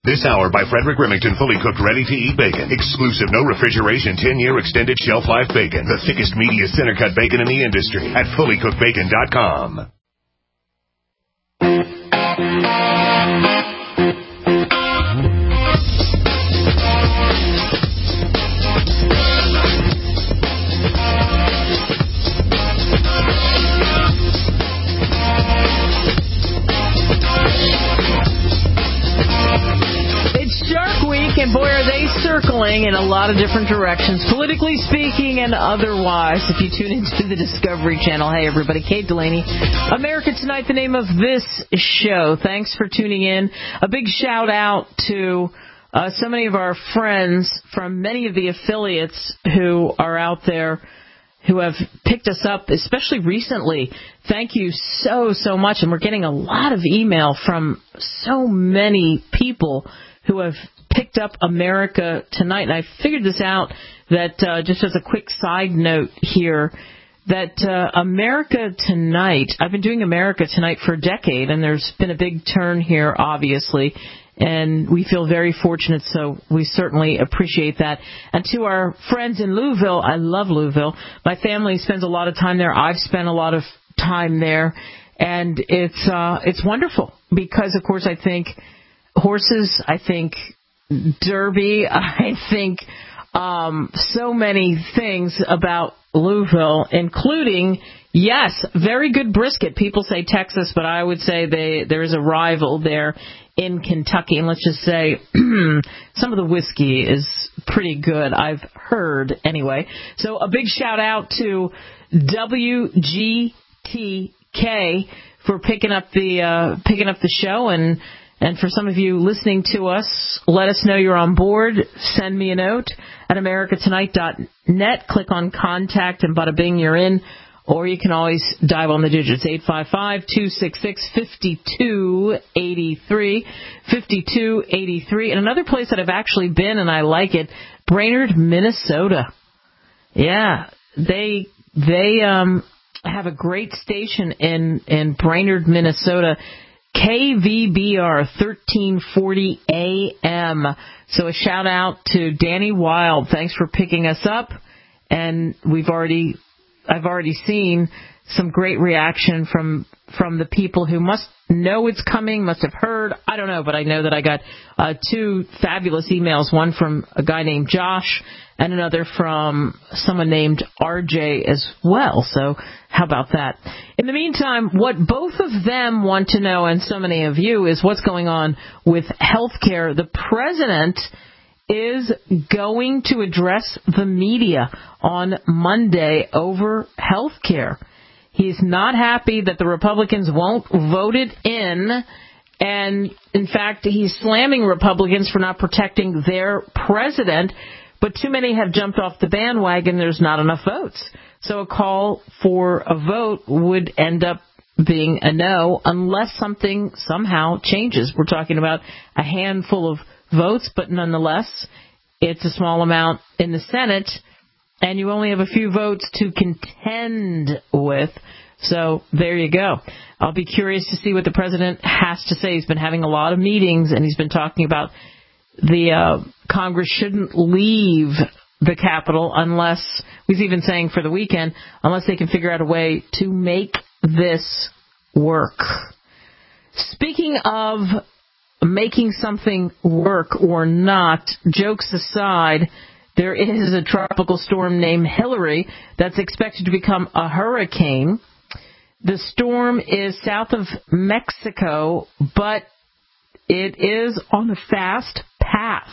This hour by Frederick Remington, fully cooked, ready-to-eat bacon. Exclusive, no refrigeration, 10-year extended shelf life bacon. The thickest, meatiest center-cut bacon in the industry at fullycookedbacon.com. And boy, are they circling in a lot of different directions, politically speaking and otherwise. If you tune into the Discovery Channel, hey everybody, Kate Delaney, America Tonight, the name of this show. Thanks for tuning in. A big shout out to so many of our friends from many of the affiliates who are out there who have picked us up, especially recently. Thank you so much. And we're getting a lot of email from so many people who have picked up America Tonight. And I figured this out that just as a quick side note here, that America Tonight, I've been doing America Tonight for a decade, and there's been a big turn here, obviously, and we feel very fortunate, so we certainly appreciate that. And to our friends in Louisville, I love Louisville. My family spends a lot of time there. I've spent a lot of time there, and it's wonderful because, of course, I think horses, I think Derby, I think so many things about Louisville, including, yes, very good brisket. People say Texas, but I would say there is a rival there in Kentucky. And let's just say some of the whiskey is pretty good, I've heard anyway. So a big shout out to WGTK for picking up the show. And for some of you listening to us, let us know you're on board. Send me a note at americatonight.net. Click on Contact, and bada bing, you're in. Or you can always dial on the digits, 855-266-5283, 5283. And another place that I've actually been, and I like it, Brainerd, Minnesota. Yeah, they have a great station in Brainerd, Minnesota. KVBR 1340 AM. So a shout out to Danny Wild. Thanks for picking us up. And I've already seen some great reaction from the people who must know it's coming, must have heard. I don't know, but I know that I got two fabulous emails, one from a guy named Josh and another from someone named RJ as well. So how about that? In the meantime, what both of them want to know, and so many of you, is what's going on with health care. The president is going to address the media on Monday over health care. He's not happy that the Republicans won't vote it in, and in fact, he's slamming Republicans for not protecting their president, but too many have jumped off the bandwagon. There's not enough votes. So a call for a vote would end up being a no unless something somehow changes. We're talking about a handful of votes, but nonetheless, it's a small amount in the Senate, and you only have a few votes to contend with. So there you go. I'll be curious to see what the president has to say. He's been having a lot of meetings, and he's been talking about the Congress shouldn't leave the Capitol unless, he's even saying for the weekend, unless they can figure out a way to make this work. Speaking of making something work or not, jokes aside, there is a tropical storm named Hillary that's expected to become a hurricane. The storm is south of Mexico, but it is on a fast path.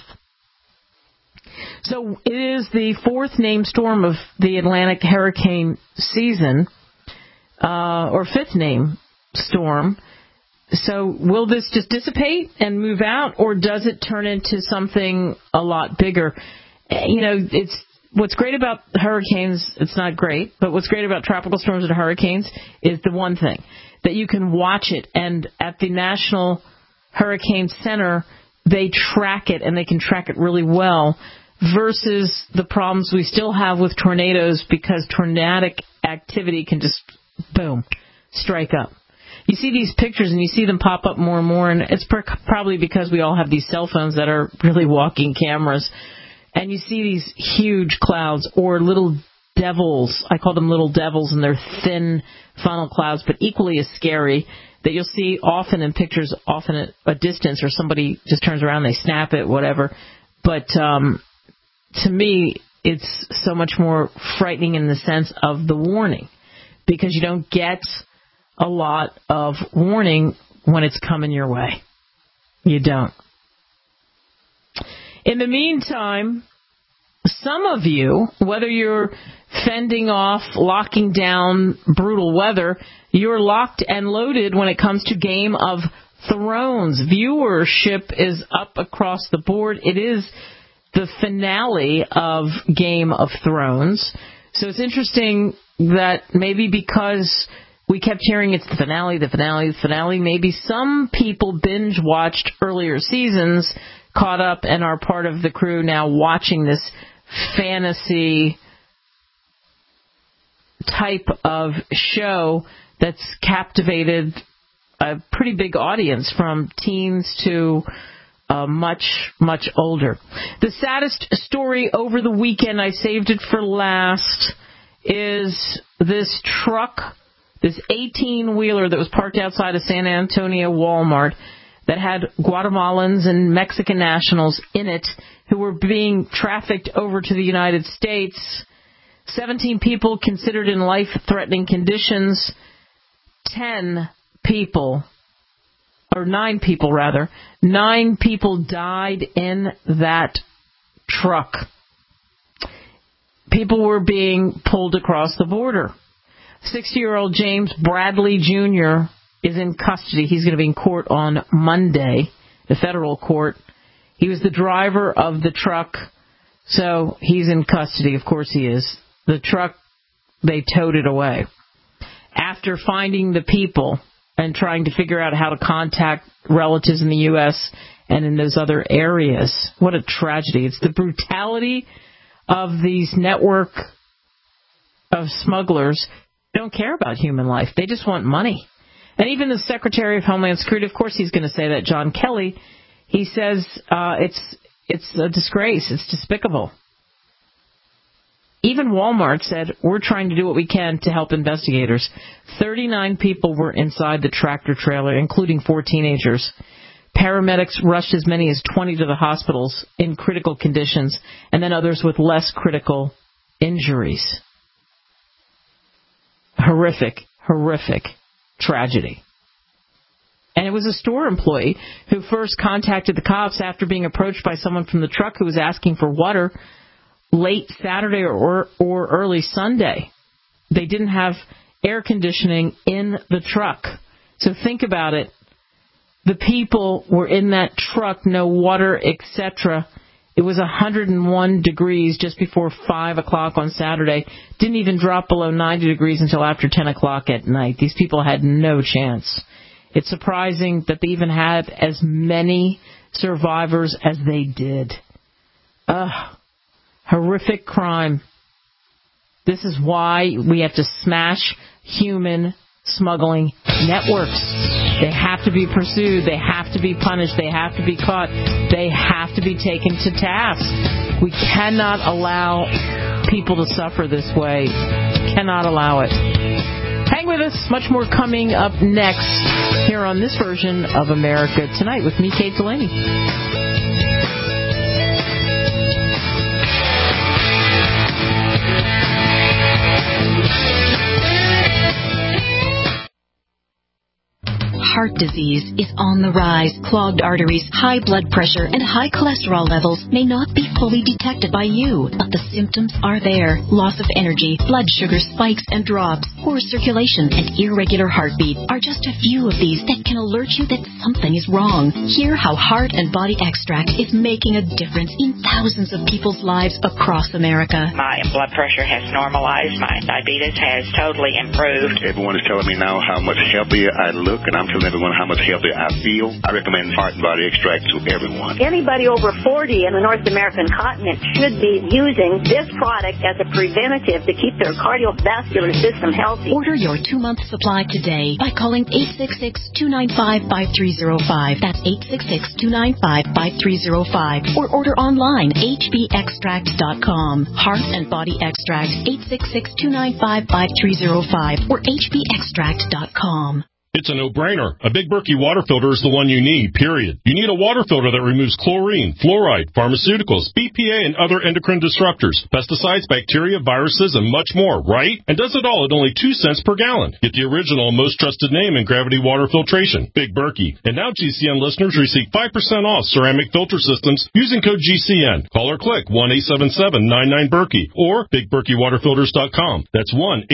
So it is the fourth named storm of the Atlantic hurricane season, or fifth named storm. So will this just dissipate and move out, or does it turn into something a lot bigger? You know, it's what's great about hurricanes. It's not great, but what's great about tropical storms and hurricanes is the one thing that you can watch it. And at the National Hurricane Center, they track it, and they can track it really well, versus the problems we still have with tornadoes, because tornadic activity can just, boom, strike up. you see these pictures and you see them pop up more and more, and it's probably because we all have these cell phones that are really walking cameras. And you see these huge clouds or little devils. I call them little devils, and they're thin funnel clouds, but equally as scary, that you'll see often in pictures, often at a distance, or somebody just turns around, they snap it, whatever. But to me, it's so much more frightening in the sense of the warning, because you don't get a lot of warning when it's coming your way. You don't. In the meantime, some of you, whether you're fending off, locking down brutal weather, you're locked and loaded when it comes to Game of Thrones. Viewership is up across the board. It is the finale of Game of Thrones. So it's interesting that maybe because we kept hearing it's the finale, maybe some people binge watched earlier seasons, caught up, and are part of the crew now watching this fantasy type of show that's captivated a pretty big audience, from teens to much, much older. The saddest story over the weekend, I saved it for last, is this truck, this 18-wheeler that was parked outside of San Antonio Walmart that had Guatemalans and Mexican nationals in it who were being trafficked over to the United States. 17 people considered in life-threatening conditions. 9 people died in that truck. People were being pulled across the border. 60-year-old James Bradley Jr. is in custody. He's going to be in court on Monday, the federal court. He was the driver of the truck, so he's in custody. Of course he is. The truck, they towed it away. After finding the people and trying to figure out how to contact relatives in the U.S. and in those other areas. What a tragedy. It's the brutality of these network of smugglers. They don't care about human life. They just want money. And even the Secretary of Homeland Security, of course he's going to say that, John Kelly, he says it's a disgrace. It's despicable. Even Walmart said, we're trying to do what we can to help investigators. 39 people were inside the tractor trailer, including 4 teenagers. Paramedics rushed as many as 20 to the hospitals in critical conditions, and then others with less critical injuries. Horrific tragedy. And it was a store employee who first contacted the cops after being approached by someone from the truck who was asking for water late Saturday or early Sunday. They didn't have air conditioning in the truck. So think about it. The people were in that truck, no water, etc. It was 101 degrees just before 5 o'clock on Saturday. Didn't even drop below 90 degrees until after 10 o'clock at night. These people had no chance. It's surprising that they even had as many survivors as they did. Horrific crime. This is why we have to smash human smuggling networks. They have to be pursued. They have to be punished. They have to be caught. They have to be taken to task. We cannot allow people to suffer this way. Cannot allow it. Hang with us. Much more coming up next here on this version of America Tonight with me, Kate Delaney. Heart disease is on the rise. Clogged arteries, high blood pressure, and high cholesterol levels may not be fully detected by you, but the symptoms are there. Loss of energy, blood sugar spikes and drops, poor circulation, and irregular heartbeat are just a few of these that can alert you that something is wrong. Hear how Heart and Body Extract is making a difference in thousands of people's lives across America. My blood pressure has normalized. My diabetes has totally improved. Everyone is telling me now how much healthier I look, and I'm feeling telling everyone how much healthier I feel, I recommend Heart and Body Extract to everyone. Anybody over 40 in the North American continent should be using this product as a preventative to keep their cardiovascular system healthy. Order your 2-month supply today by calling 866-295-5305. That's 866-295-5305. Or order online, hbextract.com. Heart and Body Extract, 866-295-5305 or hbextract.com. It's a no-brainer. A Big Berkey water filter is the one you need, period. You need a water filter that removes chlorine, fluoride, pharmaceuticals, BPA, and other endocrine disruptors, pesticides, bacteria, viruses, and much more, right? And does it all at only 2 cents per gallon. Get the original and most trusted name in gravity water filtration, Big Berkey. And now GCN listeners receive 5% off ceramic filter systems using code GCN. Call or click 1-877-99-BERKEY or BigBerkeyWaterFilters.com. That's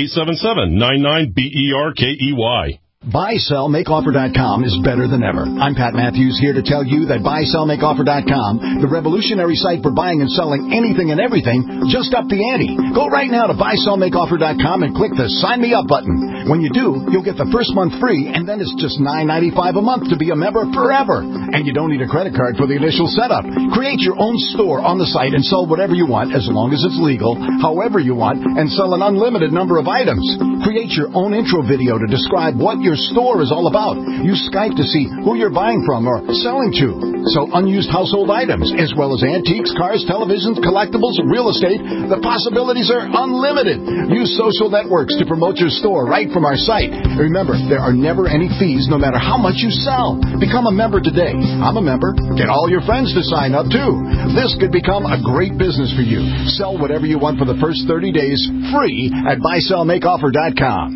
1-877-99-BERKEY. BuySellMakeOffer.com is better than ever. I'm Pat Matthews here to tell you that BuySellMakeOffer.com, the revolutionary site for buying and selling anything and everything, just upped the ante. Go right now to BuySellMakeOffer.com and click the Sign Me Up button. When you do, you'll get the first month free, and then it's just $9.95 a month to be a member forever. And you don't need a credit card for the initial setup. Create your own store on the site and sell whatever you want, as long as it's legal, however you want, and sell an unlimited number of items. Create your own intro video to describe what your store is all about. Use Skype to see who you're buying from or selling to. Sell unused household items, as well as antiques, cars, televisions, collectibles, real estate. The possibilities are unlimited. Use social networks to promote your store right from our site. Remember, there are never any fees no matter how much you sell. Become a member today. I'm a member. Get all your friends to sign up, too. This could become a great business for you. Sell whatever you want for the first 30 days free at BuySellMakeOffer.com.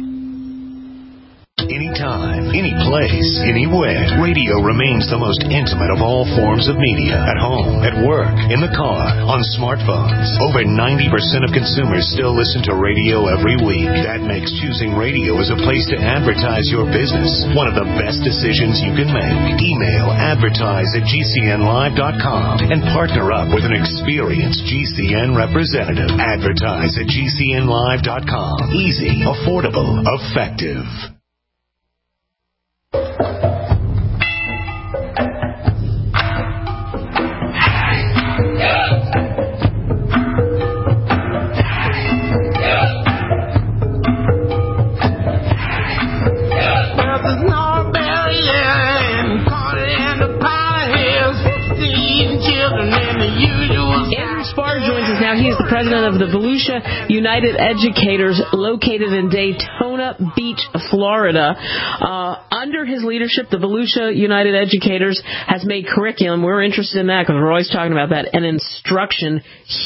Anytime, any place, anywhere, radio remains the most intimate of all forms of media. At home, at work, in the car, on smartphones. Over 90% of consumers still listen to radio every week. That makes choosing radio as a place to advertise your business one of the best decisions you can make. Email advertise@gcnlive.com and partner up with an experienced GCN representative. Advertise at gcnlive.com. Easy, affordable, effective. He is the president of the Volusia United Educators, located in Daytona Beach, Florida. Under his leadership, the Volusia United Educators has made curriculum. We're interested in that because we're always talking about that. And instruction,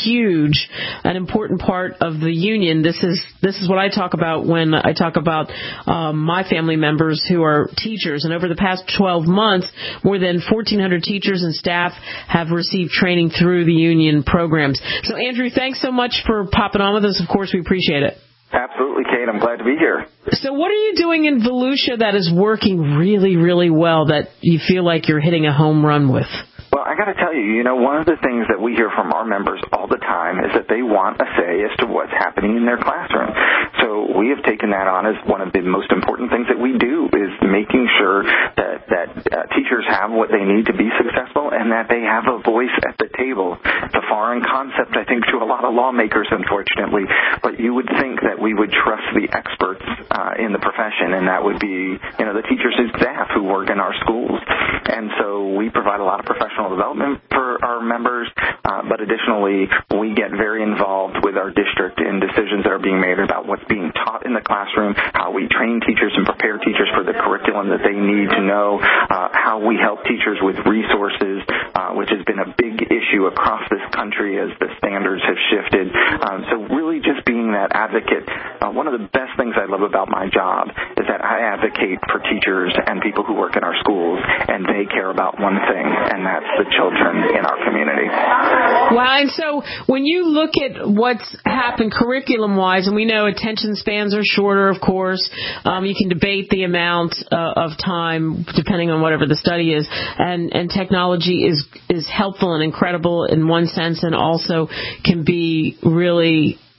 huge, an important part of the union. This is what I talk about when I talk about my family members who are teachers. And over the past 12 months, more than 1,400 teachers and staff have received training through the union programs. So, Andrew, thanks so much for popping on with us. Of course, we appreciate it. Absolutely, Kate. I'm glad to be here. So what are you doing in Volusia that is working really, really well that you feel like you're hitting a home run with? Well, I got to tell you, one of the things that we hear from our members all the time is that they want a say as to what's happening in their classroom. So we have taken that on as one of the most important things that we do, is making sure that teachers have what they need to be successful and that they have a voice at the table. It's a foreign concept, I think, to a lot of lawmakers, unfortunately, but you would think that we would trust the experts in the profession, and that would be, the teachers and staff who work in our schools. And so we provide a lot of professional development for our members, but additionally, we get very involved with our district in decisions that are being made about what's being taught in the classroom, how we train teachers and prepare teachers for the curriculum that they need to know, how we help teachers with resources, which has been a big issue across this country as the standards have shifted. So really just being that advocate. One of the best things I love about my job is that I advocate for teachers and people who work in our schools, and they care about one thing, and that's the children in our community. Wow, and so when you look at what's happened curriculum-wise, and we know attention spans are shorter, of course, you can debate the amount of time depending on whatever the study is, and technology is helpful and incredible in one sense, and also can be really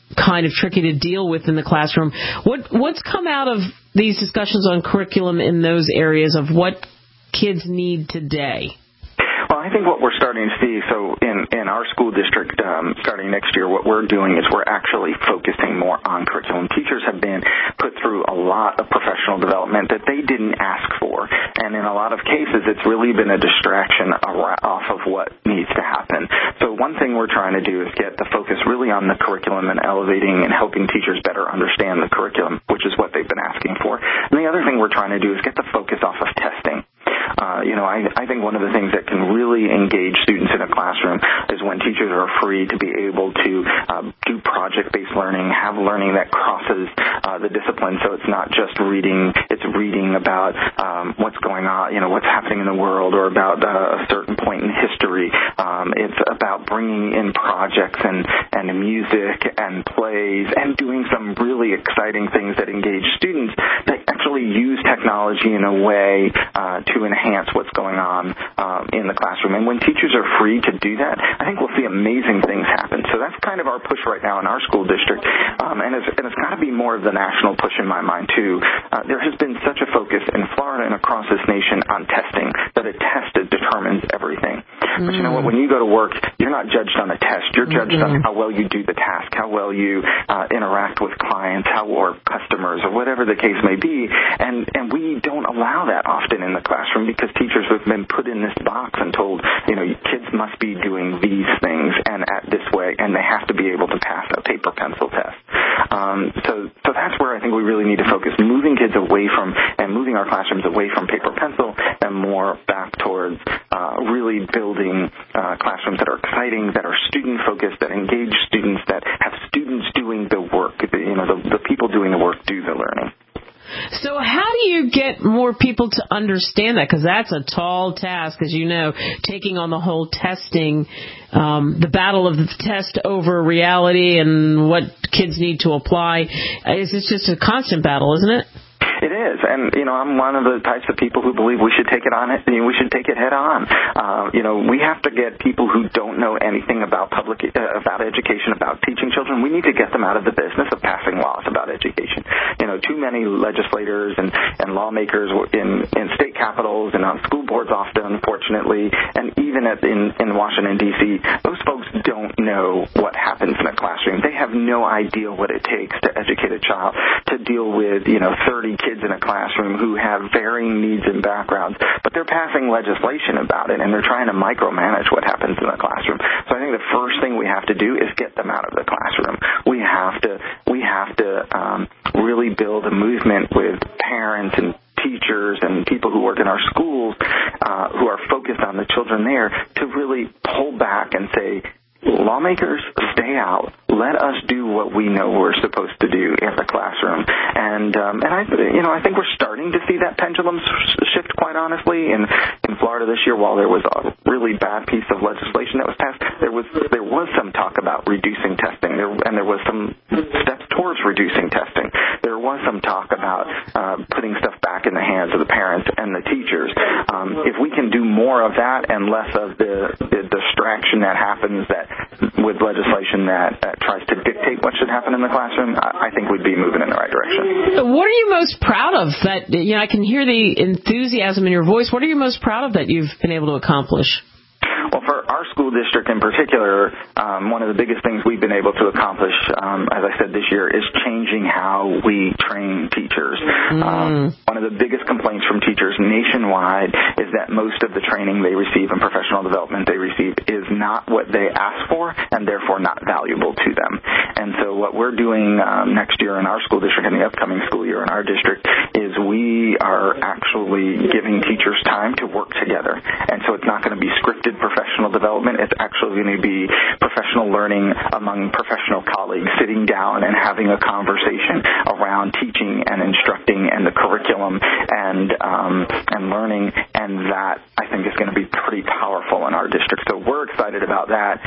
kind of tricky to deal with in the classroom. What's come out of these discussions on curriculum in those areas of what kids need today? Well, I think what we're starting to see, so in our school district, starting next year, what we're doing is we're actually focusing more on curriculum. Teachers have been put through a lot of professional development that they didn't ask for, and in a lot of cases, it's really been a distraction off of what needs to happen. So one thing we're trying to do is get the focus really on the curriculum and elevating and helping teachers better understand the curriculum, which is what they've been asking for. And the other thing we're trying to do is get the focus off of testing. I think one of the things that can really engage students in a classroom is when teachers are free to be able to do project-based learning, have learning that crosses the discipline. So it's not just reading; it's reading about what's going on, what's happening in the world, or about a certain point in history. It's about bringing in projects and music and plays and doing some really exciting things that engage students that actually use technology in a way to enhance what's going on in the classroom. And when teachers are free to do that, I think we'll see amazing things happen. So that's kind of our push right now in our school district. And it's got to be more of the national push in my mind, too. There has been such a focus in Florida and across this nation on testing that a test determines everything. But you know what? When you go to work, you're not judged on a test. You're judged on how well you do the task, how well you interact with clients, or customers, or whatever the case may be. And we don't allow that often in the classroom because teachers have been put in this box and told, kids must be doing these things and at this way, and they have to be able to pass a paper pencil test. So that's where I think we really need to focus, moving kids away from and moving our classrooms away from paper pencil and more back towards really building classrooms that are exciting, that are student focused, that engage students, that have students doing the work. The people doing the work do the learning. So how do you get more people to understand that? Because that's a tall task, as you know, taking on the whole testing, the battle of the test over reality and what kids need to apply. It's just a constant battle, isn't it? It is, and I'm one of the types of people who believe we should take it on. We should take it head on. We have to get people who don't know anything about about education, about teaching children. We need to get them out of the business of passing laws about education. Too many legislators and lawmakers in state capitals and on school boards often, unfortunately, and even in Washington D.C., those folks don't know what happens in a classroom. They have no idea what it takes to educate a child, to deal with 30 kids in a classroom who have varying needs and backgrounds, but they're passing legislation about it, and they're trying to micromanage what happens in the classroom. So I think the first thing we have to do is get them out of the classroom. We have to really build a movement with parents and teachers and people who work in our schools who are focused on the children there to really pull back and say, lawmakers, stay out. Let us do what we know we're supposed to do in the classroom. And I think we're starting to see that pendulum shift, quite honestly. In Florida this year, while there was a really bad piece of legislation that was passed, there was some talk about reducing testing, and there was some steps towards reducing testing. There was some talk about putting stuff back in the hands of the parents and the teachers. If we can do more of that and less of the distraction that happens with legislation that tries to dictate what should happen in the classroom, I think we'd be moving in the right direction. What are you most proud of that, I can hear the enthusiasm in your voice. What are you most proud of that you've been able to accomplish? Well, for our school district in particular, one of the biggest things we've been able to accomplish, as I said this year, is changing how we train teachers. One of the biggest complaints from teachers nationwide is that most of the training they receive and professional development they receive is not what they ask for and therefore not valuable to them. And so what we're doing next year in our school district and the upcoming school year in our district is we are actually giving teachers time to work together. And so it's not going to be scripted professional development. It's actually going to be professional learning among professional colleagues, sitting down and having a conversation around teaching and instructing and the curriculum and learning, and that I think is going to be pretty powerful in our district. So we're excited about that.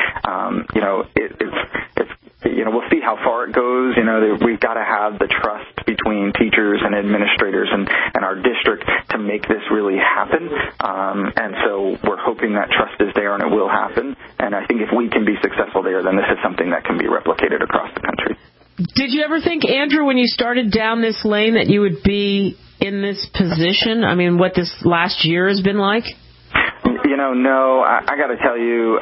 We'll see how far it goes. We've got to have the trust between teachers and administrators and our district to make this really happen. And so we're hoping that trust is there and it will happen. And I think if we can be successful there, then this is something that can be replicated across the country. Did you ever think, Andrew, when you started down this lane that you would be in this position? I mean, what this last year has been like? No. I got to tell you,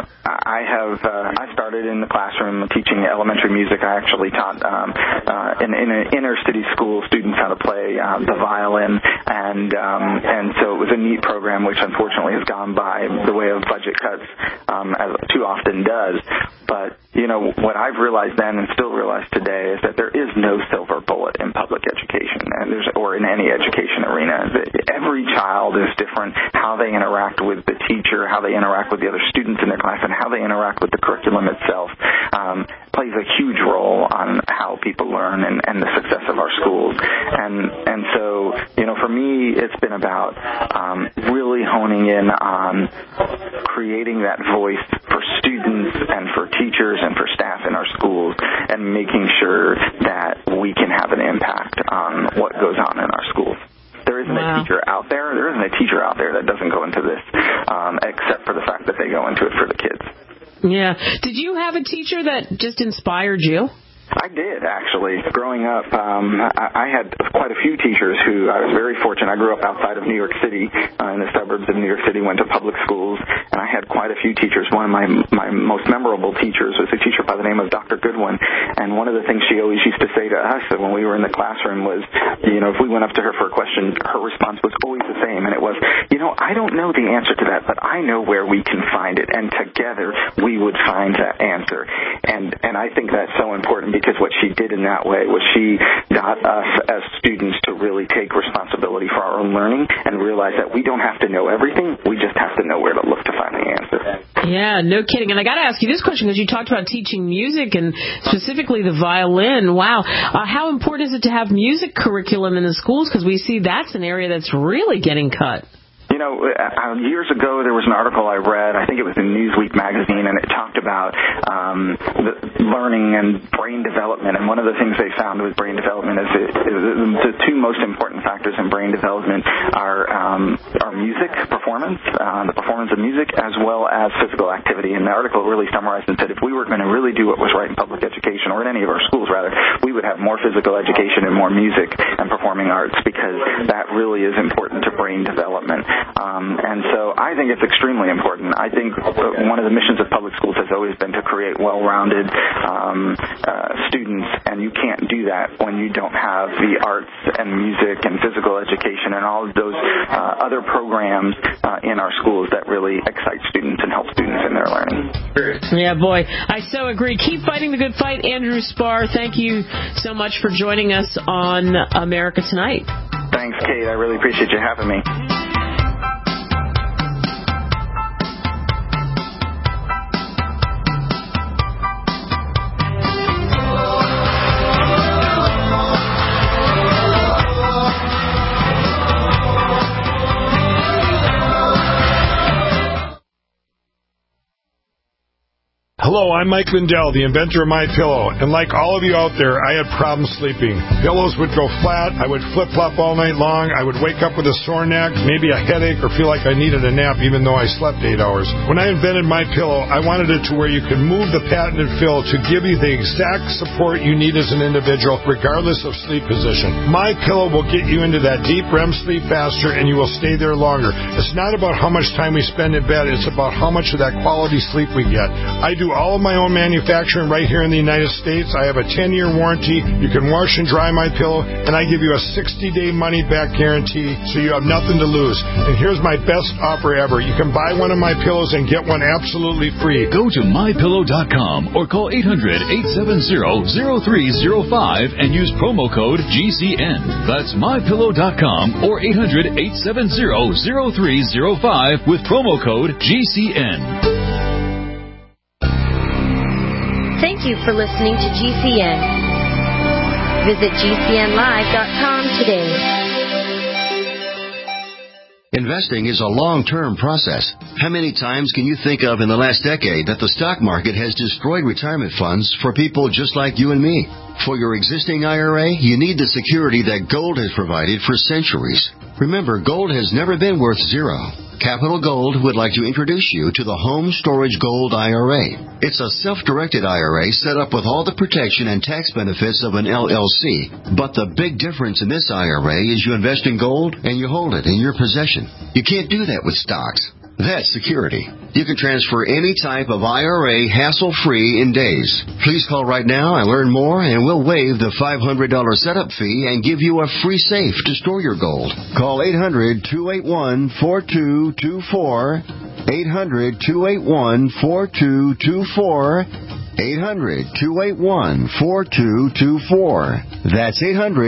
I started in the classroom teaching elementary music. I actually taught in an inner city school students how to play the violin, and so it was a neat program, which unfortunately has gone by the way of budget cuts, as too often does. But what I've realized then and still realize today is that there is no silver bullet in public education, or in any education arena. Every child is different. How they interact with the teacher, how they interact with the other students in their class, and how they interact with the curriculum itself plays a huge role on how people learn and the success of our schools. And so, for me, it's been about really honing in on creating that voice for students and for teachers and for staff in our schools, and making sure that we can have an impact on what goes on in our schools. There isn't a teacher out there. There isn't a teacher out there that doesn't go into this, except for the fact that they go into it for the kids. Yeah. Did you have a teacher that just inspired you? I did, actually. Growing up, I had quite a few teachers who I was very fortunate. I grew up outside of New York City, in the suburbs of New York City, went to public schools, and I had quite a few teachers. One of my most memorable teachers was a teacher by the name of Dr. Goodwin, and one of the things she always used to say to us when we were in the classroom was, if we went up to her for a question, her response was always the same, and it was, I don't know the answer to that, but I know where we can find it, and together we would find that answer. And I think that's so important, because what she did in that way was she got us as students to really take responsibility for our own learning and realize that we don't have to know everything. We just have to know where to look to find the answer. Yeah, no kidding. And I got to ask you this question, because you talked about teaching music and specifically the violin. Wow. How important is it to have music curriculum in the schools? Because we see that's an area that's really getting cut. Years ago, there was an article I read, I think it was in Newsweek magazine, and it talked about the learning and brain development. And one of the things they found with brain development is the two most important factors in brain development are music performance, the performance of music, as well as physical activity. And the article really summarized and said if we were going to really do what was right in public education, or in any of our schools rather, we would have more physical education and more music and performing arts, because that really is important to brain development. And so I think it's extremely important. I think one of the missions of public schools has always been to create well-rounded students, and you can't do that when you don't have the arts and music and physical education and all of those other programs in our schools that really excite students and help students in their learning. Yeah, boy, I so agree. Keep fighting the good fight, Andrew Spar. Thank you so much for joining us on America Tonight. Thanks, Kate. I really appreciate you having me. Hello, I'm Mike Lindell, the inventor of MyPillow, and like all of you out there, I had problems sleeping. Pillows would go flat, I would flip-flop all night long, I would wake up with a sore neck, maybe a headache, or feel like I needed a nap even though I slept 8 hours. When I invented MyPillow, I wanted it to where you could move the patented fill to give you the exact support you need as an individual, regardless of sleep position. MyPillow will get you into that deep REM sleep faster, and you will stay there longer. It's not about how much time we spend in bed, it's about how much of that quality sleep we get. I do all of my own manufacturing right here in the United States. I have a 10-year warranty. You can wash and dry MyPillow, and I give you a 60-day money-back guarantee, so you have nothing to lose. And here's my best offer ever. You can buy one of my pillows and get one absolutely free. Go to MyPillow.com or call 800-870-0305 and use promo code GCN. That's MyPillow.com or 800-870-0305 with promo code GCN. Thank you for listening to GCN. Visit GCNlive.com today. Investing is a long-term process. How many times can you think of in the last decade that the stock market has destroyed retirement funds for people just like you and me? For your existing IRA, you need the security that gold has provided for centuries. Remember, gold has never been worth zero. Capital Gold would like to introduce you to the Home Storage Gold IRA. It's a self-directed IRA set up with all the protection and tax benefits of an LLC. But the big difference in this IRA is you invest in gold and you hold it in your possession. You can't do that with stocks. That's security. You can transfer any type of IRA hassle-free in days. Please call right now and learn more, and we'll waive the $500 setup fee and give you a free safe to store your gold. Call 800-281-4224. 800-281-4224. 800-281-4224. That's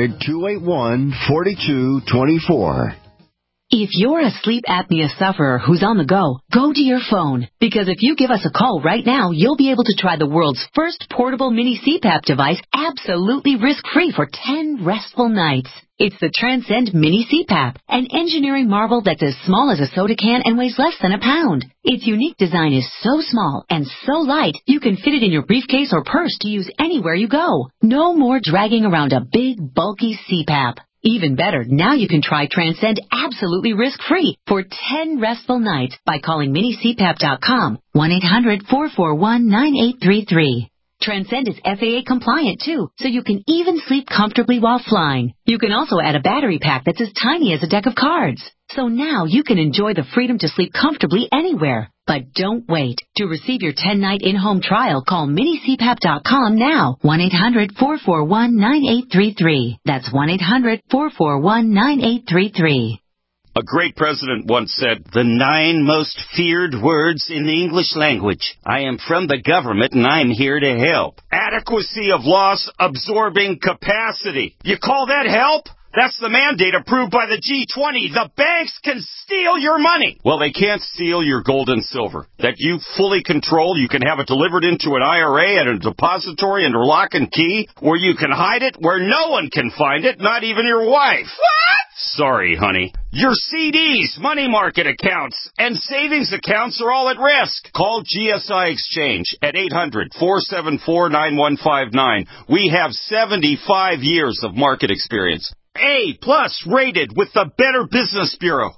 800-281-4224. If you're a sleep apnea sufferer who's on the go, go to your phone. Because if you give us a call right now, you'll be able to try the world's first portable mini CPAP device absolutely risk-free for 10 restful nights. It's the Transcend Mini CPAP, an engineering marvel that's as small as a soda can and weighs less than a pound. Its unique design is so small and so light, you can fit it in your briefcase or purse to use anywhere you go. No more dragging around a big, bulky CPAP. Even better, now you can try Transcend absolutely risk-free for 10 restful nights by calling minicpap.com, 1-800-441-9833. Transcend is FAA compliant too, so you can even sleep comfortably while flying. You can also add a battery pack that's as tiny as a deck of cards. So now you can enjoy the freedom to sleep comfortably anywhere. But don't wait. To receive your 10-night in-home trial, call minicpap.com now, 1-800-441-9833. That's 1-800-441-9833. A great president once said, "The 9 most feared words in the English language. I am from the government and I'm here to help. Adequacy of loss absorbing capacity. You call that help? That's the mandate approved by the G20. The banks can steal your money. Well, they can't steal your gold and silver. That you fully control. You can have it delivered into an IRA at a depository under lock and key, or you can hide it where no one can find it, not even your wife. What? Sorry, honey. Your CDs, money market accounts, and savings accounts are all at risk. Call GSI Exchange at 800-474-9159. We have 75 years of market experience. A-plus rated with the Better Business Bureau.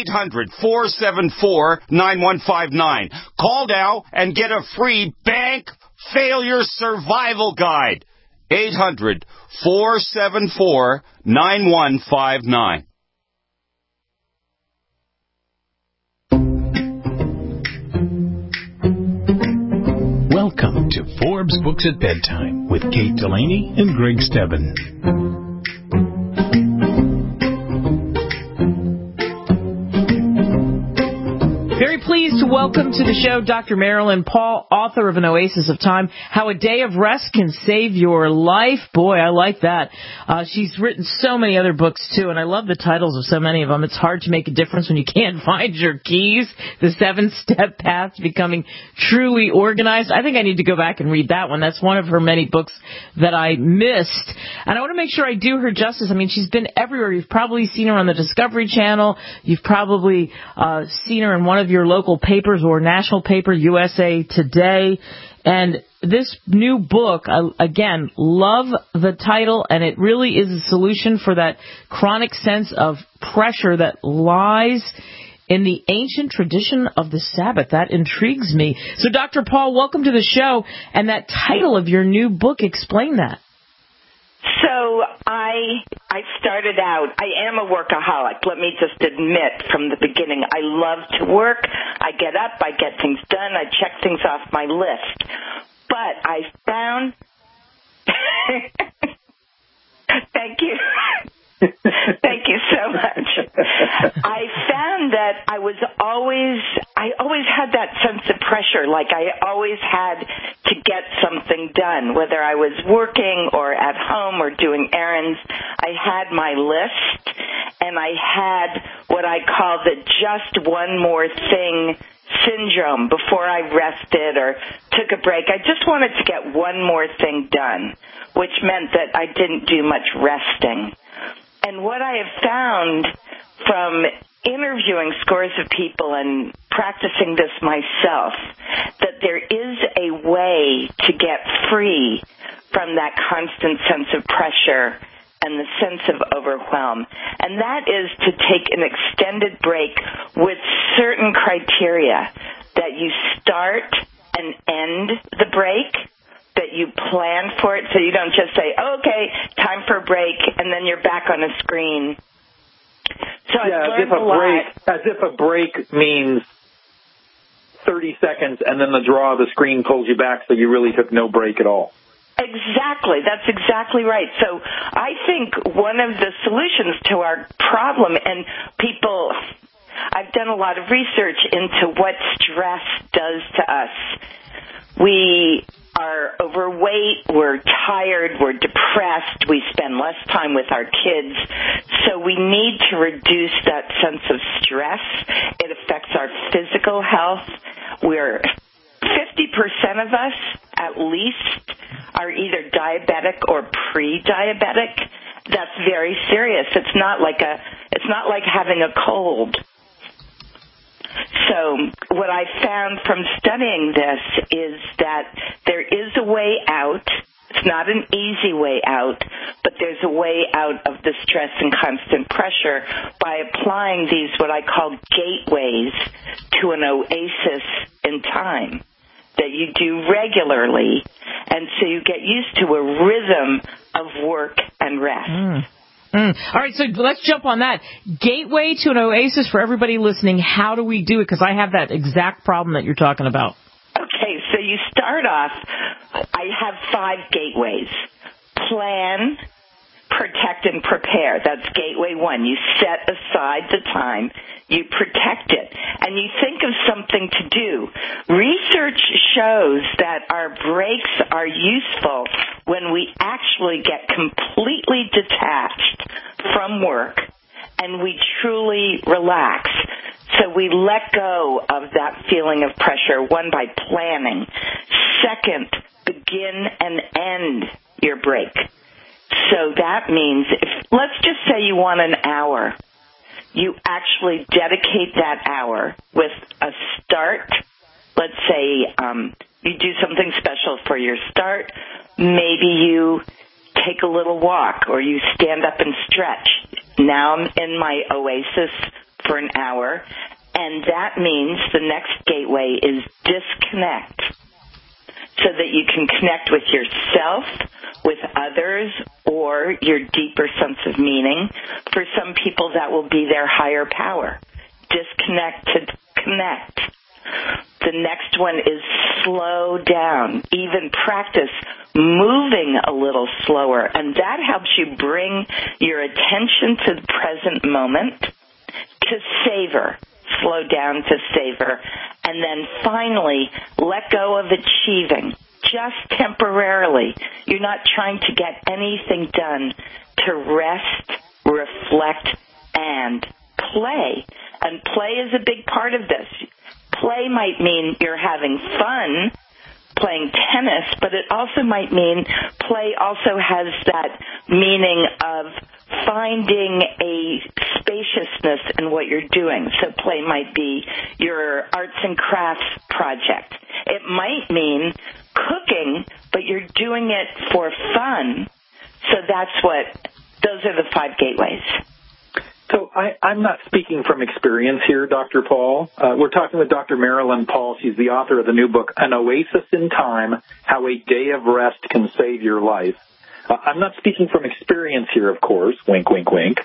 800-474-9159. Call now and get a free bank failure survival guide. 800-474-9159. Welcome to Forbes Books at Bedtime with Kate Delaney and Greg Stebbin. Very pleased to welcome to the show Dr. Marilyn Paul, author of An Oasis of Time, How a Day of Rest Can Save Your Life. Boy, I like that. She's written so many other books, too, and I love the titles of so many of them. It's hard to make a difference when you can't find your keys. The 7-Step Path to Becoming Truly Organized. I think I need to go back and read that one. That's one of her many books that I missed. And I want to make sure I do her justice. I mean, she's been everywhere. You've probably seen her on the Discovery Channel. You've probably seen her in one of your local papers or national paper, USA Today. And this new book, again, love the title, and it really is a solution for that chronic sense of pressure that lies in the ancient tradition of the Sabbath. That intrigues me. So, Dr. Paul, welcome to the show. And that title of your new book, explain that. So I started out, I am a workaholic. Let me just admit from the beginning, I love to work. I get up, I get things done, I check things off my list. But I found, thank you. Thank you so much. I found that I always had that sense of pressure, like I always had to get something done, whether I was working or at home or doing errands. I had my list, and I had what I call the just one more thing syndrome before I rested or took a break. I just wanted to get one more thing done, which meant that I didn't do much resting. And what I have found from interviewing scores of people and practicing this myself, that there is a way to get free from that constant sense of pressure and the sense of overwhelm. And that is to take an extended break with certain criteria, that you start and end the break, that you plan for it, so you don't just say, oh, okay, time for a break, and then you're back on a screen. So I've learned a lot. As if a break means 30 seconds, and then the draw of the screen pulls you back, so you really took no break at all. Exactly. That's exactly right. So I think one of the solutions to our problem, and people, I've done a lot of research into what stress does to us. We are overweight, we're tired, we're depressed, we spend less time with our kids. So we need to reduce that sense of stress. It affects our physical health. 50% of us, at least, are either diabetic or pre-diabetic. That's very serious. It's not like having a cold. So what I found from studying this is that there is a way out. It's not an easy way out, but there's a way out of the stress and constant pressure by applying these, what I call gateways, to an oasis in time that you do regularly, and so you get used to a rhythm of work and rest. All right, so let's jump on that. Gateway to an oasis for everybody listening. How do we do it? Because I have that exact problem that you're talking about. Okay, so you start off, I have 5 gateways. Plan, protect, and prepare. That's gateway 1. You set aside the time, you protect it, and you think of something to do. Research shows that our breaks are useful when we actually get completely detached from work and we truly relax. So we let go of that feeling of pressure, 1, by planning. 2nd, begin and end your break. So that means, let's just say you want an hour. You actually dedicate that hour with a start. Let's say you do something special for your start. Maybe you take a little walk or you stand up and stretch. Now I'm in my oasis for an hour, and that means the next gateway is disconnect, so that you can connect with yourself, with others, or your deeper sense of meaning. For some people, that will be their higher power. Disconnect to connect. The next one is slow down. Even practice moving a little slower, and that helps you bring your attention to the present moment, to savor. Slow down to savor. And then finally, let go of achieving, just temporarily. You're not trying to get anything done. To rest, reflect, and play. And play is a big part of this. Play might mean you're having fun playing tennis, but it also might mean play also has that meaning of finding a spaciousness in what you're doing. So play might be your arts and crafts project. It might mean cooking, but you're doing it for fun. So those are the 5 gateways. So I'm not speaking from experience here, Dr. Paul. We're talking with Dr. Marilyn Paul. She's the author of the new book, An Oasis in Time, How a Day of Rest Can Save Your Life. I'm not speaking from experience here, of course, wink, wink, wink.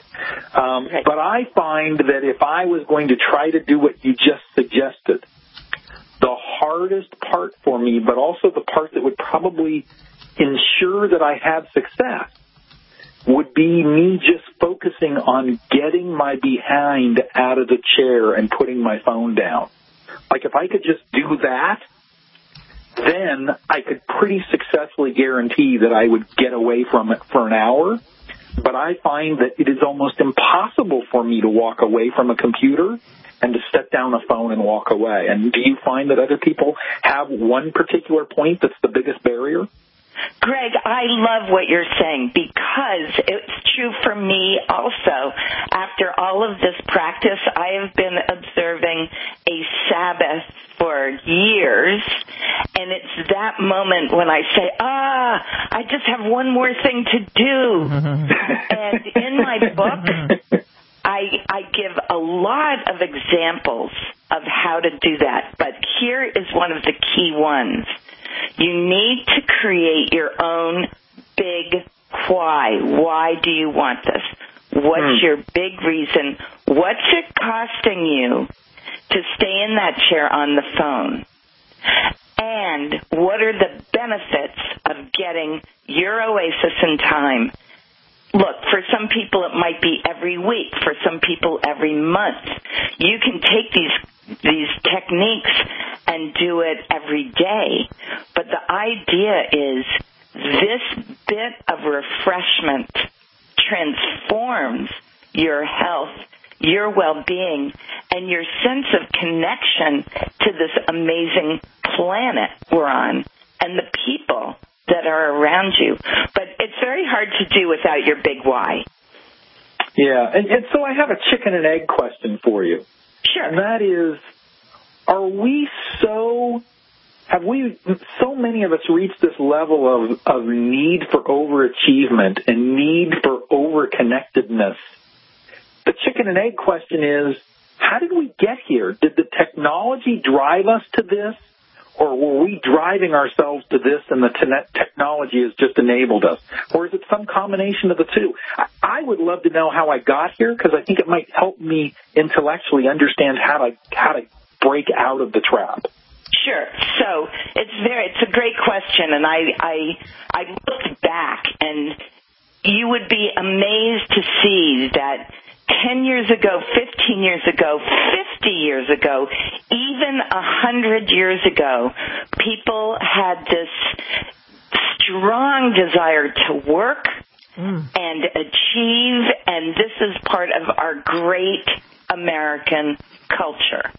But I find that if I was going to try to do what you just suggested, the hardest part for me, but also the part that would probably ensure that I have success, would be me just focusing on getting my behind out of the chair and putting my phone down. Like if I could just do that, then I could pretty successfully guarantee that I would get away from it for an hour. But I find that it is almost impossible for me to walk away from a computer and to set down a phone and walk away. And do you find that other people have one particular point that's the biggest barrier? Greg, I love what you're saying because it's true for me also. After all of this practice, I have been observing a Sabbath for years, And it's that moment when I say, I just have one more thing to do. And in my book, I give a lot of examples of how to do that. But here is one of the key ones. You need to create your own big why. Why do you want this? What's your big reason? What's it costing you to stay in that chair on the phone? And what are the benefits of getting your oasis in time? Look, for some people it might be every week. For some people every month. You can take these techniques and do it every day. But the idea is this bit of refreshment transforms your health, your well-being, and your sense of connection to this amazing planet we're on and the people that are around you. But it's very hard to do without your big why. Yeah, and so I have a chicken and egg question for you. Sure. And that is, have so many of us reached this level of need for overachievement and need for overconnectedness? The chicken and egg question is, how did we get here? Did the technology drive us to this? Or were we driving ourselves to this and the technology has just enabled us? Or is it some combination of the two? I would love to know how I got here because I think it might help me intellectually understand how to break out of the trap. Sure. So it's a great question, and I looked back, and you would be amazed to see that 10 years ago, 15 years ago, 50 years ago, even 100 years ago, people had this strong desire to work and achieve, and this is part of our great American culture.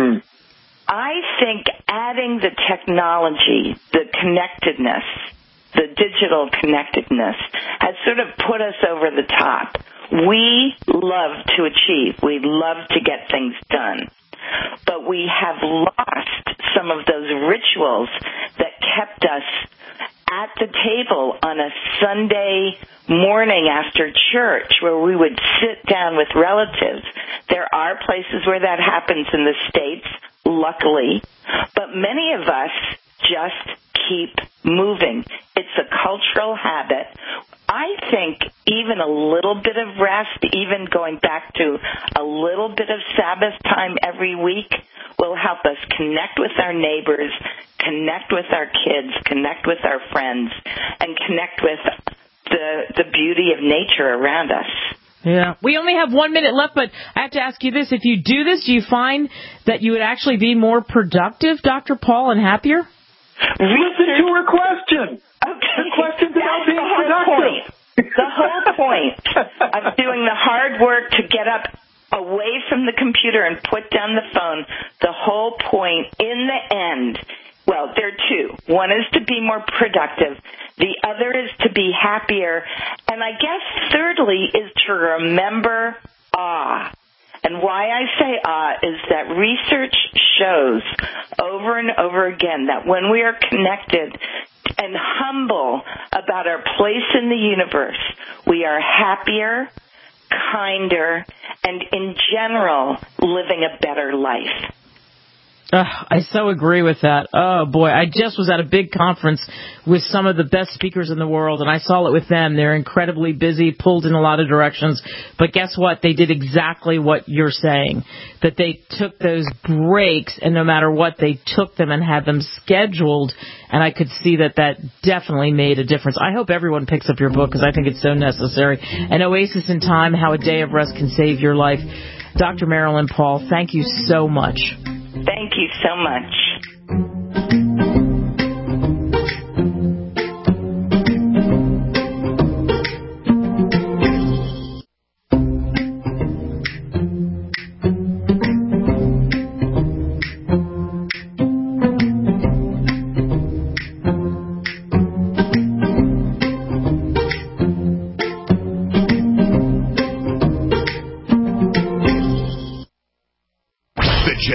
I think adding the technology, the connectedness, the digital connectedness, has sort of put us over the top. We love to achieve. We love to get things done. But we have lost some of those rituals that kept us at the table on a Sunday morning after church where we would sit down with relatives. There are places where that happens in the States, luckily, but many of us just keep moving. It's a cultural habit. I think even a little bit of rest, even going back to a little bit of Sabbath time every week, will help us connect with our neighbors, connect with our kids, connect with our friends, and connect with the beauty of nature around us. Yeah. We only have 1 minute left, but I have to ask you this. If you do this, do you find that you would actually be more productive, Dr. Paul, and happier? Listen to her question. Okay. Her question's about being productive. The whole point of doing the hard work to get up away from the computer and put down the phone, the whole point in the end, well, there are two. One is to be more productive. The other is to be happier. And I guess thirdly is to remember awe. And why I say is that research shows over and over again that when we are connected and humble about our place in the universe, we are happier, kinder, and in general living a better life. I so agree with that. Oh, boy. I just was at a big conference with some of the best speakers in the world, and I saw it with them. They're incredibly busy, pulled in a lot of directions. But guess what? They did exactly what you're saying, that they took those breaks, and no matter what, they took them and had them scheduled, and I could see that definitely made a difference. I hope everyone picks up your book because I think it's so necessary. An Oasis in Time, How a Day of Rest Can Save Your Life. Dr. Marilyn Paul, thank you so much. Thank you so much.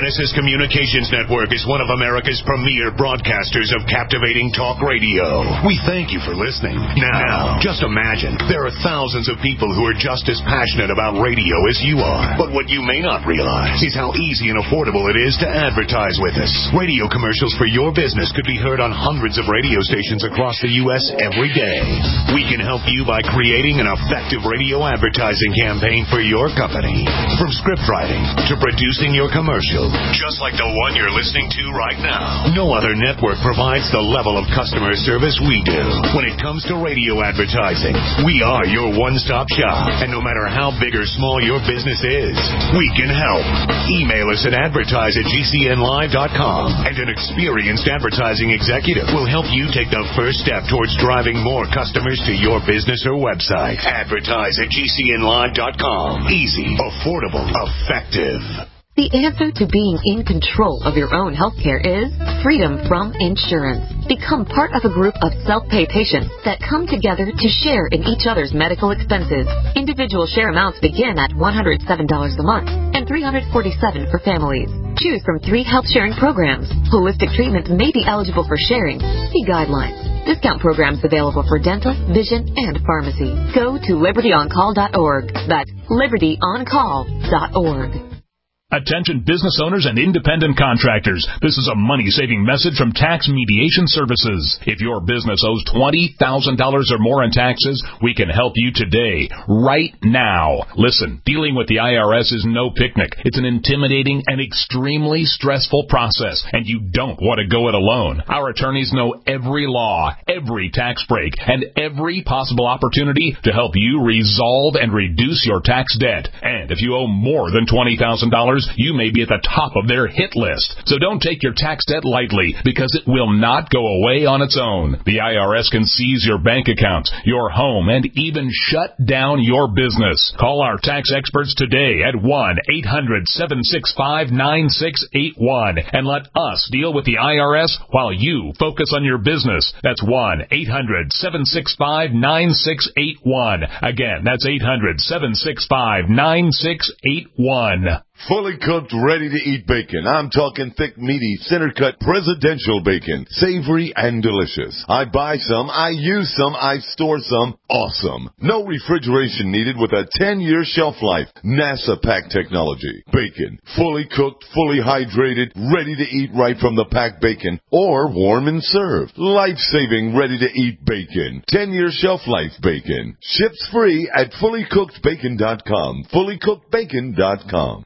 Genesis Communications Network is one of America's premier broadcasters of captivating talk radio. We thank you for listening. Now, just imagine, there are thousands of people who are just as passionate about radio as you are. But what you may not realize is how easy and affordable it is to advertise with us. Radio commercials for your business could be heard on hundreds of radio stations across the U.S. every day. We can help you by creating an effective radio advertising campaign for your company. From script writing to producing your commercial, just like the one you're listening to right now. No other network provides the level of customer service we do. When it comes to radio advertising, we are your one-stop shop. And no matter how big or small your business is, we can help. Email us at advertise@gcnlive.com, and an experienced advertising executive will help you take the first step towards driving more customers to your business or website. Advertise@gcnlive.com. Easy, affordable, effective. The answer to being in control of your own healthcare is freedom from insurance. Become part of a group of self-pay patients that come together to share in each other's medical expenses. Individual share amounts begin at $107 a month and $347 for families. Choose from 3 health-sharing programs. Holistic treatments may be eligible for sharing. See guidelines. Discount programs available for dental, vision, and pharmacy. Go to libertyoncall.org. That's libertyoncall.org. Attention business owners and independent contractors. This is a money-saving message from Tax Mediation Services. If your business owes $20,000 or more in taxes, we can help you today, right now. Listen, dealing with the IRS is no picnic. It's an intimidating and extremely stressful process, and you don't want to go it alone. Our attorneys know every law, every tax break, and every possible opportunity to help you resolve and reduce your tax debt. And if you owe more than $20,000, you may be at the top of their hit list. So don't take your tax debt lightly, because it will not go away on its own. The IRS can seize your bank accounts, your home, and even shut down your business. Call our tax experts today at 1-800-765-9681 and let us deal with the IRS while you focus on your business. That's 1-800-765-9681. Again, that's 800-765-9681. Fully cooked, ready-to-eat bacon. I'm talking thick, meaty, center-cut presidential bacon. Savory and delicious. I buy some, I use some, I store some. Awesome. No refrigeration needed with a 10-year shelf life. NASA pack technology. Bacon. Fully cooked, fully hydrated, ready to eat right from the packed bacon. Or warm and served. Life-saving, ready-to-eat bacon. 10-year shelf life bacon. Ships free at fullycookedbacon.com. Fullycookedbacon.com.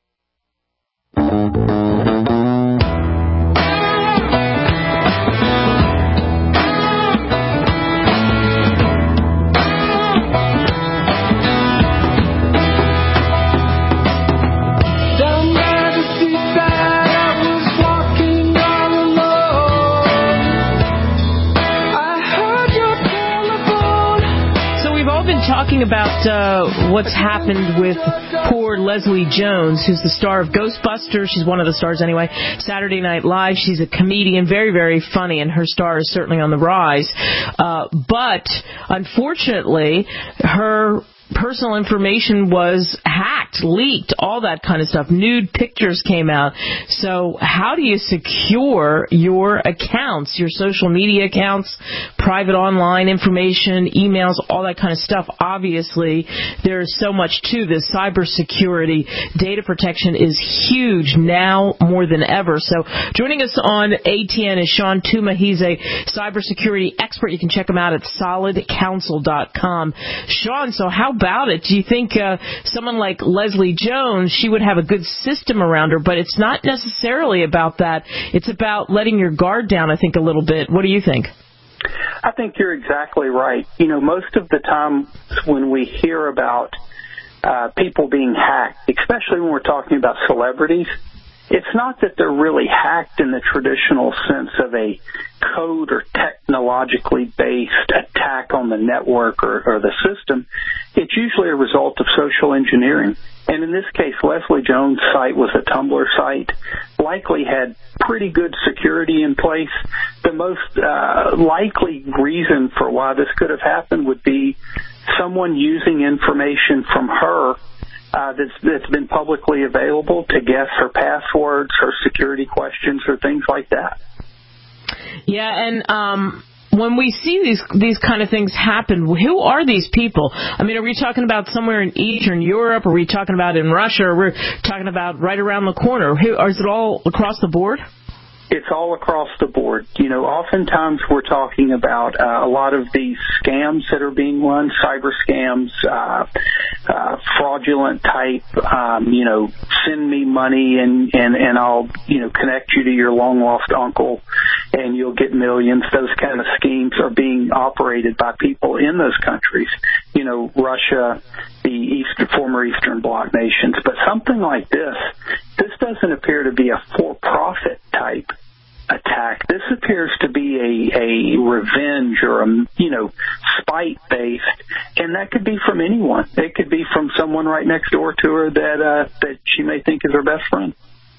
Talking about what's happened with poor Leslie Jones, who's the star of Ghostbusters. She's one of the stars anyway. Saturday Night Live. She's a comedian, very, very funny, and her star is certainly on the rise. But unfortunately, her personal information was hacked, leaked, all that kind of stuff. Nude pictures came out. So how do you secure your accounts, your social media accounts, private online information, emails, all that kind of stuff? Obviously, there's so much to this. Cybersecurity, data protection is huge now more than ever. So joining us on ATN is Sean Tuma. He's a cybersecurity expert. You can check him out at solidcounsel.com. Sean, so how about it? Do you think someone like Leslie Jones, she would have a good system around her, but it's not necessarily about that. It's about letting your guard down, I think, a little bit. What do you think? I think you're exactly right. You know, most of the time when we hear about people being hacked, especially when we're talking about celebrities, it's not that they're really hacked in the traditional sense of a code or technologically based attack on the network or the system. It's usually a result of social engineering. And in this case, Leslie Jones' site was a Tumblr site, likely had pretty good security in place. The most likely reason for why this could have happened would be someone using information from her that's been publicly available to guess her passwords, her security questions, or things like that. Yeah, and when we see these kind of things happen, who are these people? I mean, are we talking about somewhere in Eastern Europe? Are we talking about in Russia? Or we're talking about right around the corner? Is it all across the board? It's all across the board. Oftentimes we're talking about a lot of these scams that are being run, cyber scams, fraudulent type, send me money and I'll, connect you to your long lost uncle and you'll get millions. Those kind of schemes are being operated by people in those countries. Russia, the former Eastern Bloc nations. But something like this doesn't appear to be a for-profit type attack. This appears to be a revenge or spite-based, and that could be from anyone. It could be from someone right next door to her that she may think is her best friend.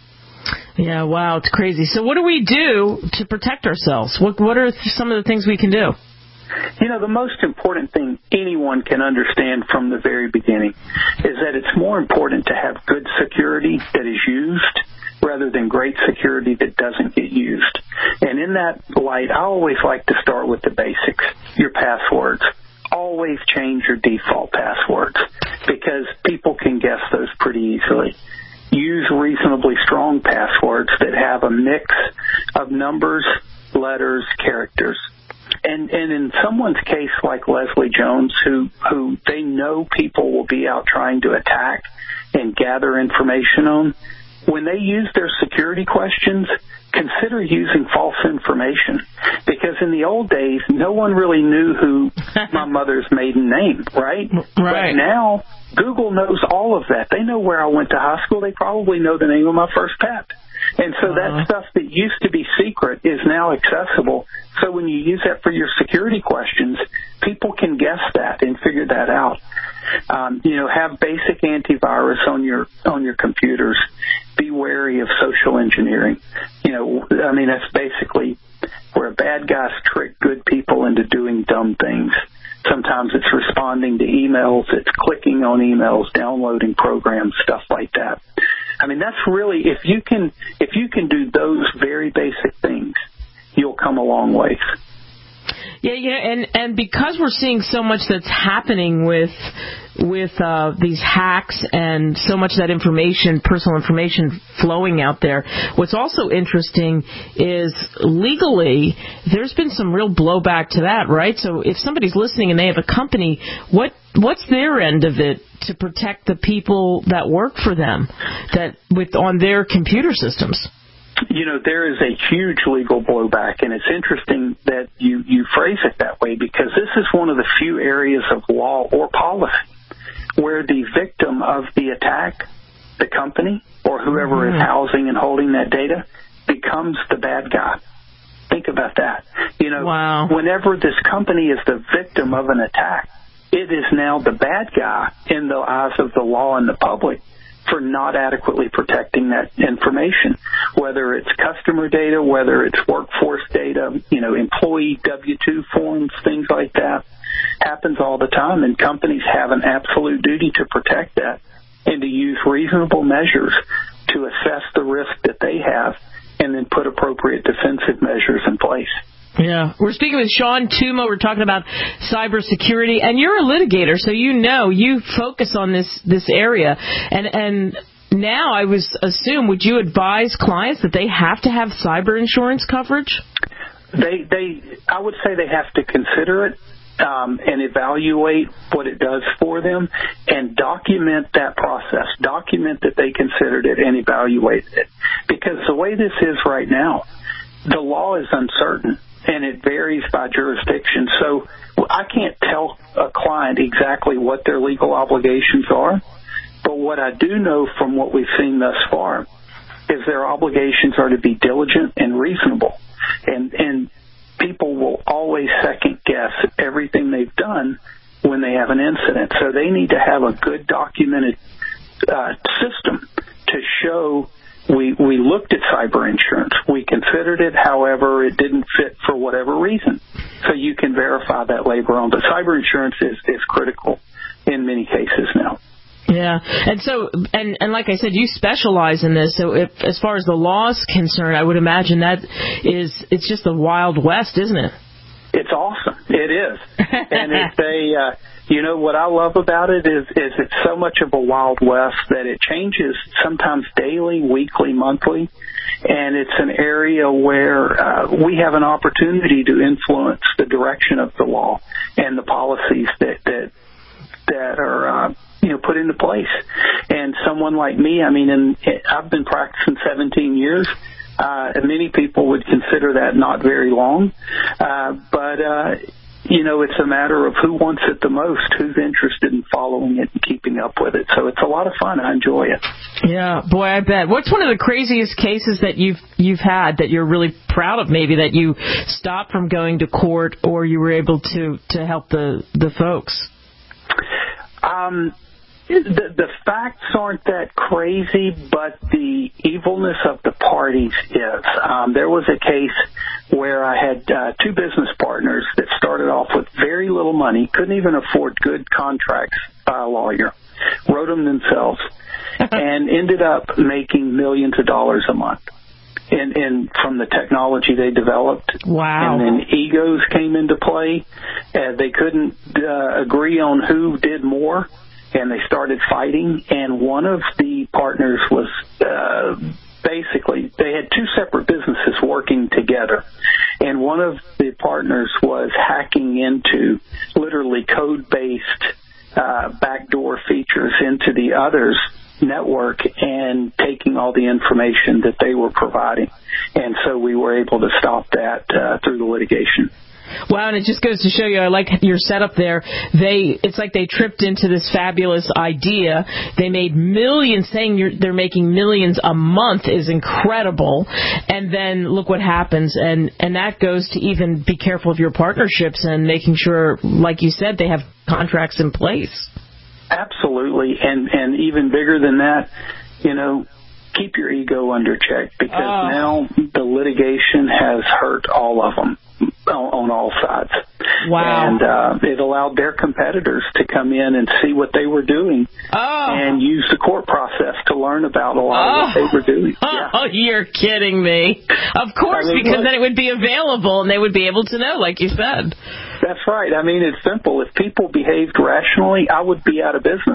Yeah, wow, it's crazy. So what do we do to protect ourselves? What are some of the things we can do? The most important thing anyone can understand from the very beginning is that it's more important to have good security that is used rather than great security that doesn't get used. And in that light, I always like to start with the basics, your passwords. Always change your default passwords because people can guess those pretty easily. Use reasonably strong passwords that have a mix of numbers, letters, characters. And in someone's case like Leslie Jones, who they know people will be out trying to attack and gather information on, when they use their security questions, consider using false information. Because in the old days, no one really knew who my mother's maiden name, right? But now, Google knows all of that. They know where I went to high school. They probably know the name of my first pet. And so that stuff that used to be secret is now accessible. So when you use that for your security questions, people can guess that and figure that out. Have basic antivirus on your computers. Be wary of social engineering. That's basically where bad guys trick good people into doing dumb things. Sometimes it's responding to emails, it's clicking on emails, downloading programs, stuff like that. That's really, if you can do those very basic things, you'll come a long ways. Yeah, and because we're seeing so much that's happening with these hacks and so much of that personal information flowing out there, what's also interesting is legally there's been some real blowback to that, right? So if somebody's listening and they have a company, what's their end of it to protect the people that work for them on their computer systems? There is a huge legal blowback, and it's interesting that you phrase it that way because this is one of the few areas of law or policy where the victim of the attack, the company, or whoever is housing and holding that data, becomes the bad guy. Think about that. Whenever this company is the victim of an attack, it is now the bad guy in the eyes of the law and the public for not adequately protecting that information, whether it's customer data, whether it's workforce data, employee W-2 forms, things like that. Happens all the time, and companies have an absolute duty to protect that and to use reasonable measures to assess the risk that they have and then put appropriate defensive measures in place. Yeah. We're speaking with Sean Tuma. We're talking about cybersecurity, and you're a litigator, so you focus on this area. And now I would you advise clients that they have to have cyber insurance coverage? I would say they have to consider it and evaluate what it does for them and document that process. Document that they considered it and evaluated it. Because the way this is right now, the law is uncertain. And it varies by jurisdiction. So I can't tell a client exactly what their legal obligations are. But what I do know from what we've seen thus far is their obligations are to be diligent and reasonable. And people will always second guess everything they've done when they have an incident. So they need to have a good documented system to show we looked at cyber insurance. We considered it, however, it didn't fit for whatever reason. So you can verify that later on. But cyber insurance is critical in many cases now. Yeah, and so, and like I said, you specialize in this. So, as far as the law is concerned, I would imagine it's just the Wild West, isn't it? It's awesome. It is, and it's what I love about it is it's so much of a Wild West that it changes sometimes daily, weekly, monthly, and it's an area where we have an opportunity to influence the direction of the law and the policies that are put into place. And someone like me, I've been practicing 17 years. And many people would consider that not very long, but it's a matter of who wants it the most, who's interested in following it and keeping up with it. So it's a lot of fun. I enjoy it. Yeah, boy, I bet. What's one of the craziest cases that you've had that you're really proud of, maybe, that you stopped from going to court or you were able to help the folks? The facts aren't that crazy, but the evilness of the parties is. There was a case where I had two business partners that started off with very little money, couldn't even afford good contracts by a lawyer, wrote them themselves, and ended up making millions of dollars a month. And from the technology they developed. Wow. And then egos came into play. They couldn't agree on who did more, and they started fighting. And one of the partners was basically, they had two separate businesses working together. And one of the partners was hacking into literally code-based backdoor features into the other's network and taking all the information that they were providing. And so we were able to stop that through the litigation. Wow, and it just goes to show you, I like your setup there. It's like they tripped into this fabulous idea. They made millions, saying they're making millions a month is incredible. And then look what happens. And that goes to even be careful of your partnerships and making sure, like you said, they have contracts in place. Absolutely. And even bigger than that, keep your ego under check, because now the litigation has hurt all of them on all sides. Wow. And it allowed their competitors to come in and see what they were doing and use the court process to learn about a lot of what they were doing. Yeah. Oh, you're kidding me. Of course, because then it would be available and they would be able to know, like you said. That's right. It's simple. If people behaved rationally, I would be out of business.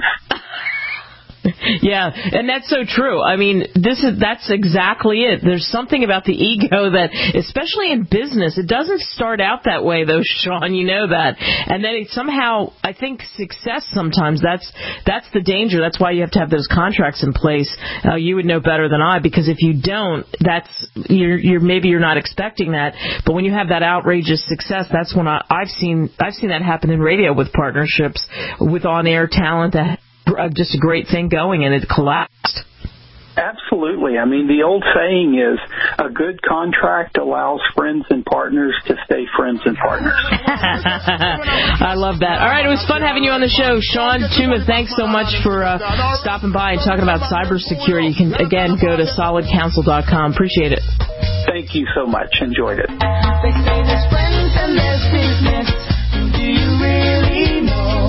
Yeah, and that's so true. That's exactly it. There's something about the ego that, especially in business, it doesn't start out that way, though, Sean. You know that. And then it somehow, I think success sometimes, that's the danger. That's why you have to have those contracts in place. You would know better than I, because if you don't, maybe you're not expecting that. But when you have that outrageous success, that's when I've seen that happen in radio with partnerships with on-air talent that just a great thing going, and it collapsed. Absolutely. The old saying is, a good contract allows friends and partners to stay friends and partners. I love that. All right, it was fun having you on the show. Sean Tuma, thanks so much for stopping by and talking about cybersecurity. You can, again, go to solidcounsel.com. Appreciate it. Thank you so much. Enjoyed it. They say there's friends and there's business. Do you really know?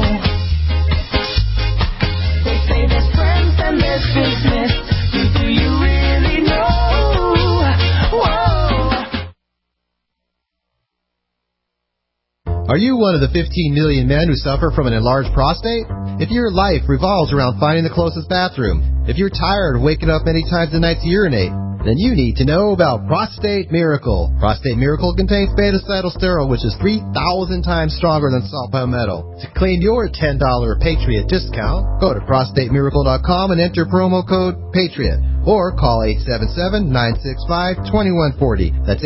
They say there's friends and there's business. Do you really know? Whoa. Are you one of the 15 million men who suffer from an enlarged prostate? If your life revolves around finding the closest bathroom, if you're tired of waking up many times a night to urinate, then you need to know about Prostate Miracle. Prostate Miracle contains beta-cytosterol, which is 3,000 times stronger than salt palmetto. To claim your $10 Patriot discount, go to prostatemiracle.com and enter promo code PATRIOT. Or call 877-965-2140. That's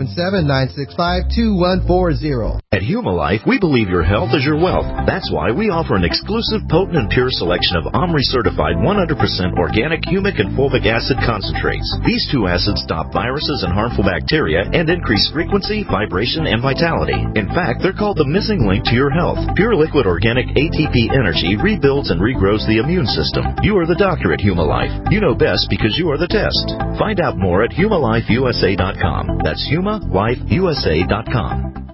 877-965-2140. At Humalife, we believe your health is your wealth. That's why we offer an exclusive, potent, and pure selection of OMRI-certified 100% organic humic and fulvic acid concentrates. These two acids stop viruses and harmful bacteria and increase frequency, vibration, and vitality. In fact, they're called the missing link to your health. Pure liquid organic ATP energy rebuilds and regrows the immune system. You are the doctor at Humalife. You know best because you are the test. Find out more at humalifeusa.com. That's humalifeusa.com.